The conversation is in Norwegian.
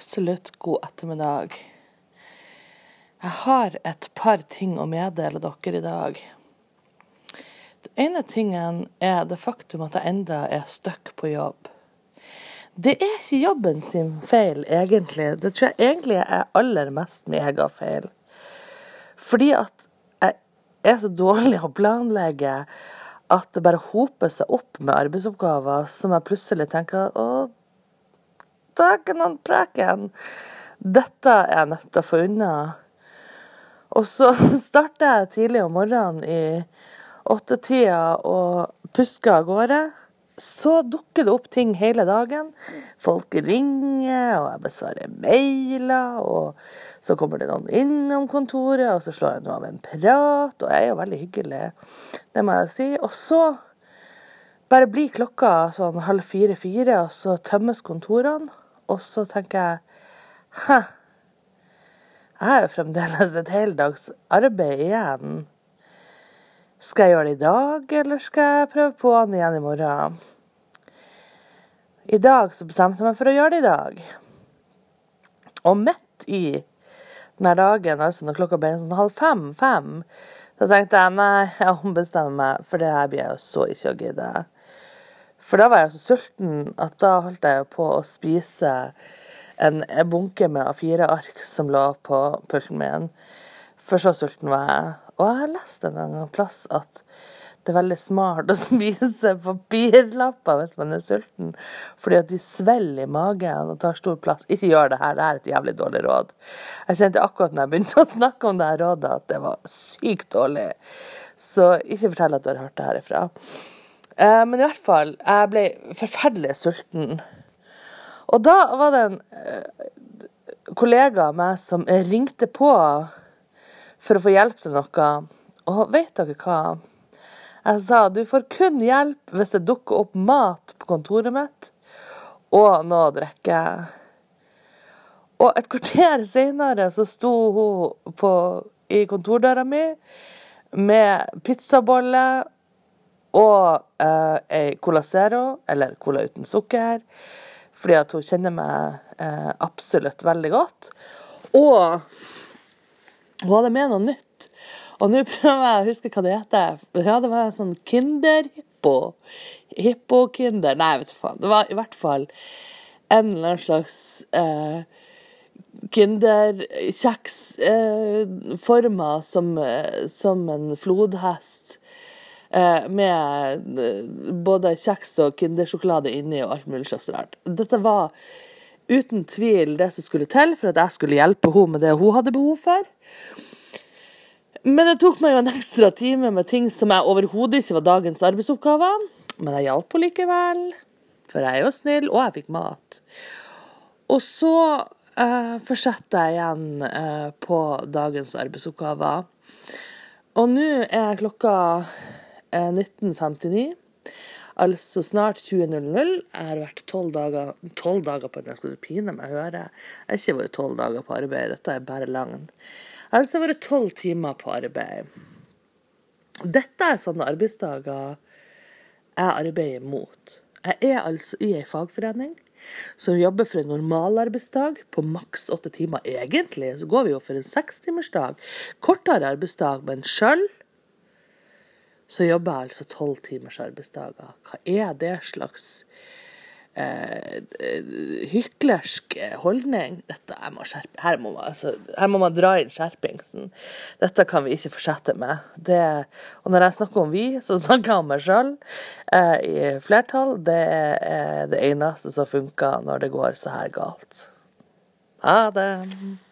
absolutt god ettermiddag. Jeg har et par ting å meddele dere i dag. Den ene tingen er det faktum at jeg enda er stuck på jobb. Det er ikke jobben sin feil, egentlig. Det tror jeg egentlig er aller mest min egen feil. Fordi at jeg er så dårlig å planlegge at det bare hoper seg opp med arbeidsoppgaver som jeg plutselig tenker, taken og preken, dette er jeg nødt til å få unna. Og så starter jeg tidlig om morgenen i 8-tida og pusker av gårde. Så dukker det opp ting hele dagen. Folk ringer, og jeg besvarer mailer, og så kommer det noen innom kontoret, og så slår jeg noe av en prat, og jeg er jo veldig hyggelig, det må jeg si. Og så bare blir klokka sånn 3:30, og så tømmes kontorene, og så tenker jeg, jeg har jo fremdeles et heldags arbeid igjen. Skal jeg gjøre det i dag, eller skal jeg prøve på den igjen i morgen? I dag så bestemte jeg meg for å gjøre det i dag. Og midt i denne dagen, altså når klokka ble sånn 4:30, så tenkte jeg, nei, jeg ombestemmer meg, for det her blir jeg jo så ikke å gidde. For da var jeg så sulten at da holdt jeg jo på å spise en bunke med A4-ark som lå på pulten min. For så sulten var jeg. Og jeg har lest en gang plass at det er veldig smart å spise papirlapper hvis man er sulten, fordi at de svelger i magen og tar stor plass. Ikke gjør det her, det er et jævlig dårlig råd. Jeg kjente akkurat når jeg begynte å snakke om det her rådet at det var sykt dårlig. Så ikke fortell at du har hørt det herifra. Men i hvert fall, jeg ble forferdelig sulten. Og da var det en kollega av meg som ringte på for å få hjelp til noe. Og vet dere hva? Jeg sa, du får kun hjelp hvis det dukker opp mat på kontoret mitt, og noe å drikke. Og et kvarter senere så sto hun i kontordøra mi med pizzabolle og ei Cola Zero, eller Cola uten sukker, fordi at hun kjenner meg absolutt veldig godt. Og hun hadde med noe nytt. Og nå prøver jeg å huske hva det heter. Ja, det var sånn Kinder-hippo. Hippo-kinder. Nei, vet du faen. Det var i hvert fall en eller annen slags Kinder-kjeks formet som en flodhest. Med både kjeks og kindersjokolade inni og alt mulig slags rart. Dette var uten tvil det som skulle til for at jeg skulle hjelpe henne med det hun hadde behov for. Men det tok meg jo en ekstra time med ting som jeg overhodet ikke var dagens arbeidsoppgaver. Men jeg hjalp henne likevel, for jeg er jo snill, og jeg fikk mat. Og så fortsetter jeg igjen på dagens arbeidsoppgaver. Og nå er klokka 19:59, altså snart 20:00. Jeg har vært 12 dager på den, jeg skulle pine meg høre. Jeg har ikke vært 12 dager på arbeid, dette er bare langt. Altså, det har vært 12 timer på arbeid. Dette er sånne arbeidsdager jeg arbeider mot. Jeg er altså i en fagforening som jobber for en normal arbeidsdag på maks 8 timer. Egentlig så går vi jo for en 6-timersdag. Kortere arbeidsdag, men selv så jobber jeg altså 12 timers arbeidsdager. Hva er det slags hyklersk holdning? Dette her må man dra inn skjerpingsen. Dette kan vi ikke fortsette med. Og når jeg snakker om vi, så snakker jeg om meg selv i flertall. Det er det eneste som funker når det går så her galt. Ha det!